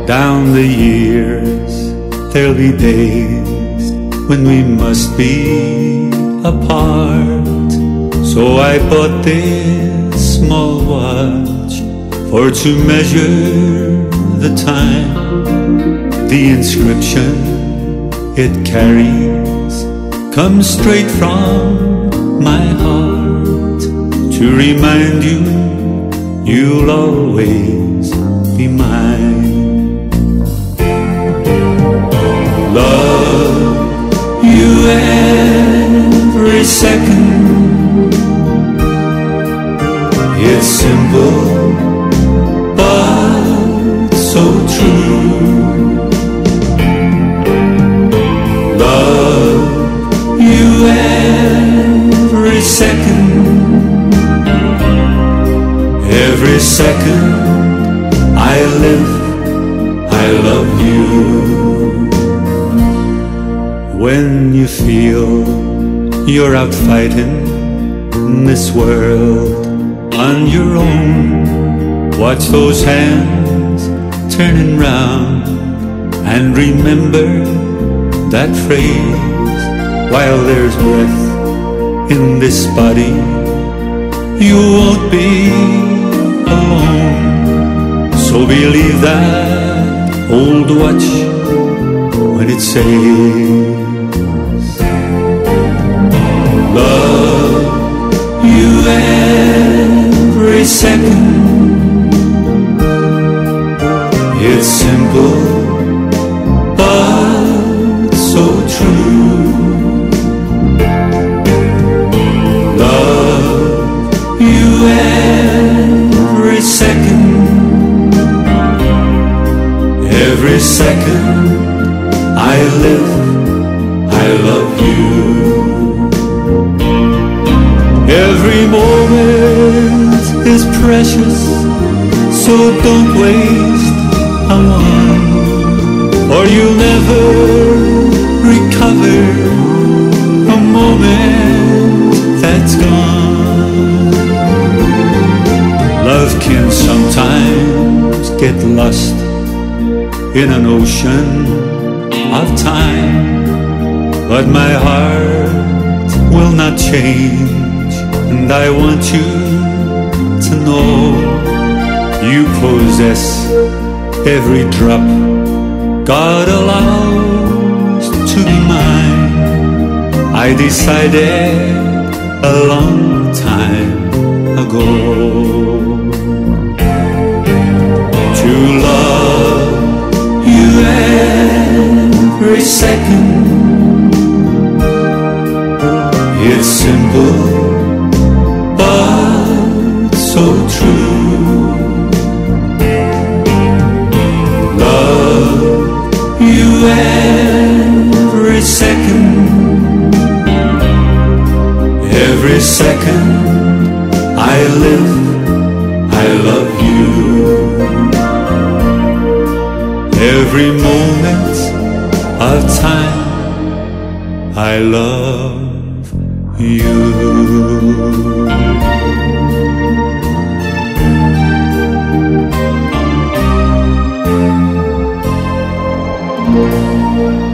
Down the years, there'll be days when we must be apart. So I bought this small watch for to measure the time. The inscription it carries comes straight from my heart to remind you you'll always be mine. Love you every second. It's simple but so true. Love you every second. Every second I live, I love you. When you feel you're out fighting this world on your own, watch those hands turning round and remember that phrase. While there's breath in this body, you won't be alone. So believe that old watch when it says, love you every second. It's simple but so true. Love you every second. Every second I live, I love you. Every moment is precious, so don't waste a one, or you'll never recover a moment that's gone. Love can sometimes get lost in an ocean of time, but my heart will not change, and I want you to know you possess every drop God allows to be mine. I decided a long time ago to love you every second. It's simple but so true. Love you every second. Every second I live, I love you. Every moment of time I love you.